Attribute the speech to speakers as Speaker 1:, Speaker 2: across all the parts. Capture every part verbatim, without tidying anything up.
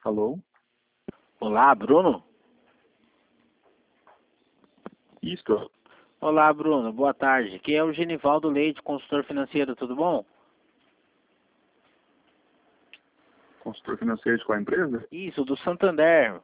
Speaker 1: Alô?
Speaker 2: Olá, Bruno?
Speaker 1: Isto.
Speaker 2: Olá, Bruno. Boa tarde. Aqui é o Genivaldo Leite, consultor financeiro. Tudo bom?
Speaker 1: Consultor financeiro de qual empresa?
Speaker 2: Isso, do Santander.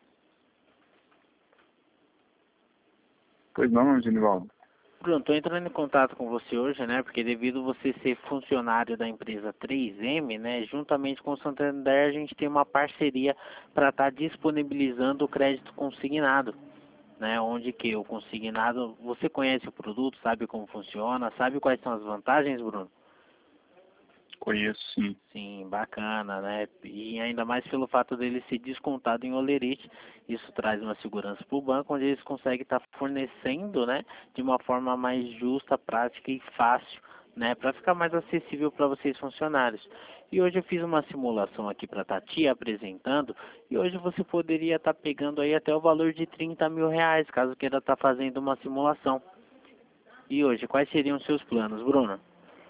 Speaker 1: Pois não, Genivaldo.
Speaker 2: Bruno, estou entrando em contato com você hoje, né? Porque devido você ser funcionário da empresa três M, né? Juntamente com o Santander, a gente tem uma parceria para estar disponibilizando o crédito consignado, né? Onde que o consignado, você conhece o produto, sabe como funciona, sabe quais são as vantagens, Bruno?
Speaker 1: Conheço, sim.
Speaker 2: Sim, bacana, né? E ainda mais pelo fato dele ser descontado em holerite, isso traz uma segurança para o banco, onde eles conseguem estar fornecendo, né, de uma forma mais justa, prática e fácil, né, para ficar mais acessível para vocês funcionários. E hoje eu fiz uma simulação aqui para estar te apresentando, e hoje você poderia estar pegando aí até o valor de trinta mil reais, caso queira estar fazendo uma simulação. E hoje, quais seriam os seus planos, Bruno?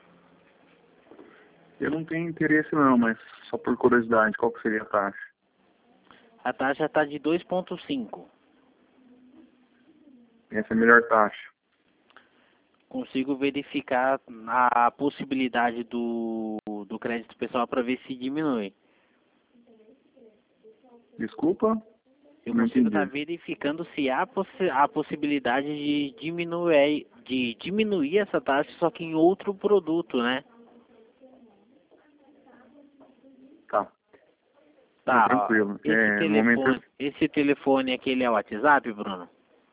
Speaker 1: Eu não tenho interesse não, mas só por curiosidade, qual que seria a taxa?
Speaker 2: A taxa está de dois vírgula cinco.
Speaker 1: Essa é a melhor taxa.
Speaker 2: Consigo verificar a possibilidade do, do crédito pessoal para ver se diminui.
Speaker 1: Desculpa?
Speaker 2: Eu
Speaker 1: Não
Speaker 2: consigo estar
Speaker 1: entendi.
Speaker 2: verificando se há possi a possibilidade de diminuir, de diminuir essa taxa, só que em outro produto, né?
Speaker 1: Tá. Não,
Speaker 2: Tá, ó,
Speaker 1: tranquilo.
Speaker 2: esse
Speaker 1: É, no momento
Speaker 2: telefone, esse telefone aqui, ele é o WhatsApp, Bruno?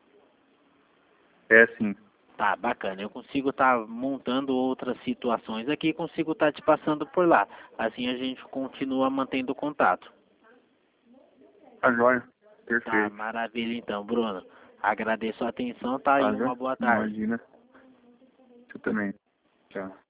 Speaker 1: é sim.
Speaker 2: Tá, bacana. Eu consigo estar montando outras situações aqui, consigo estar te passando por lá. Assim a gente continua mantendo contato.
Speaker 1: Tá jóia.
Speaker 2: Tá,
Speaker 1: Perfeito.
Speaker 2: maravilha então, Bruno. Agradeço a atenção, tá? E
Speaker 1: Tá,
Speaker 2: uma
Speaker 1: já?
Speaker 2: boa tarde.
Speaker 1: Imagina. Você também. Tchau.